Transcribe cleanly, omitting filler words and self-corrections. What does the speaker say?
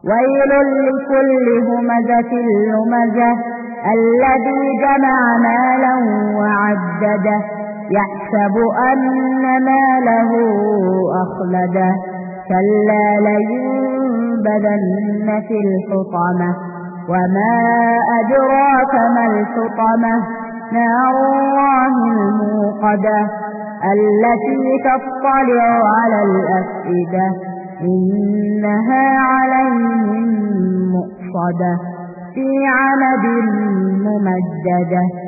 ويل لكل همزة لمزة الذي جمع مالا وعدده يحسب أن ماله أخلده كلا لينبذن في الحطمة وما أدراك ما الحطمة نار الله الموقدة التي تطلع على الأفئدة إنها عليهم مؤصدة في عمد ممددة.